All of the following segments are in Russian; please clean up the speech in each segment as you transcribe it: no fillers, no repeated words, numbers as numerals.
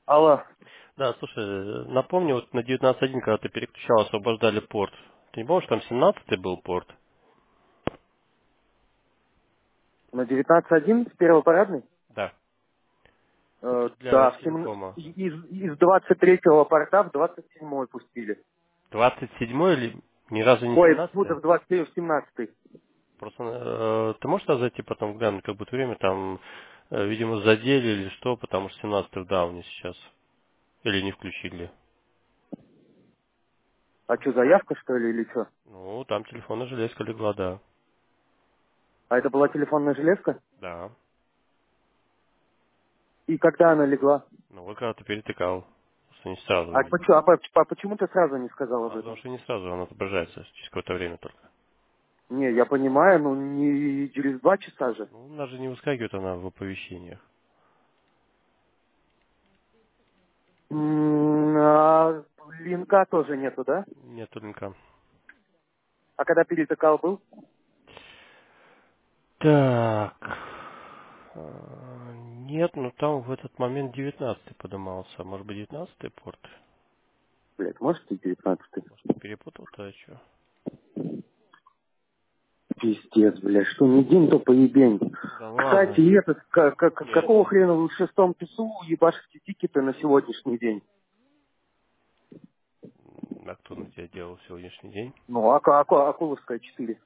Алло. Да, слушай, напомни, вот на 19.1, когда ты переключал, освобождали порт. Ты не помнишь, там 17 был порт? На 19.1 с первого парадной? Да. Это для Да, Ростелекома. из 23-го порта в 27-й пустили. 27 или ни разу не Ой, 17? в 23 в 17-й. Просто ты можешь туда зайти потом глянуть, как будет время, там, видимо, задели или что, потому что 17 в дауне сейчас. Или не включили. А что, заявка, что ли, или что? Ну, там телефонная железка легла, да. А это была телефонная железка? Да. И когда она легла? Ну, вот когда ты перетыкал, что не сразу А, увидел. почему ты сразу не сказал об А потому этом? что не сразу, она отображается через какое-то время только. Не, я понимаю, но не через 2 часа же. Ну, у нас же не выскакивает она в оповещениях. А линка тоже нету, да? Нет, только. А когда перетыкал был? Так. Нет, ну там в этот момент 19 подымался. Может быть, 19 порт? Блять, может и 19-й? Может, ты перепутал-то, а что? Пиздец, блядь, что не день, то поебень. Да Кстати, ладно. и этот, Нет. какого хрена вы в 6-м часу ебашите тикеты на сегодняшний день? А кто на тебя делал сегодняшний день? Ну, Акуловская 4.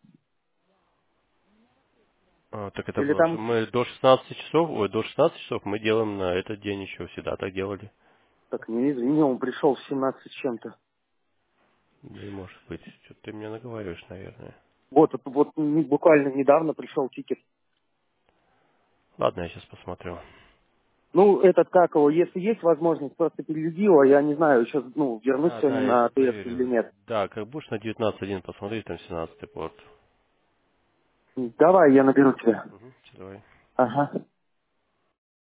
Так это Или было, что там, мы до 16 часов, ой, до 16 часов мы делаем на этот день еще всегда так делали. так, не извини, он пришел в 17 с чем-то. Не может быть. Что-то ты мне наговариваешь, наверное. Вот буквально недавно пришел тикет. Ладно, я сейчас посмотрю. Ну, этот, как его, если есть возможность, просто переведи его, я не знаю, еще, вернусь Да, сегодня да, я на сейчас АТС или проверю. нет. Да, как будешь на 19.1 посмотреть, там 17 порт. Давай, я наберу тебя. Угу, давай. Ага.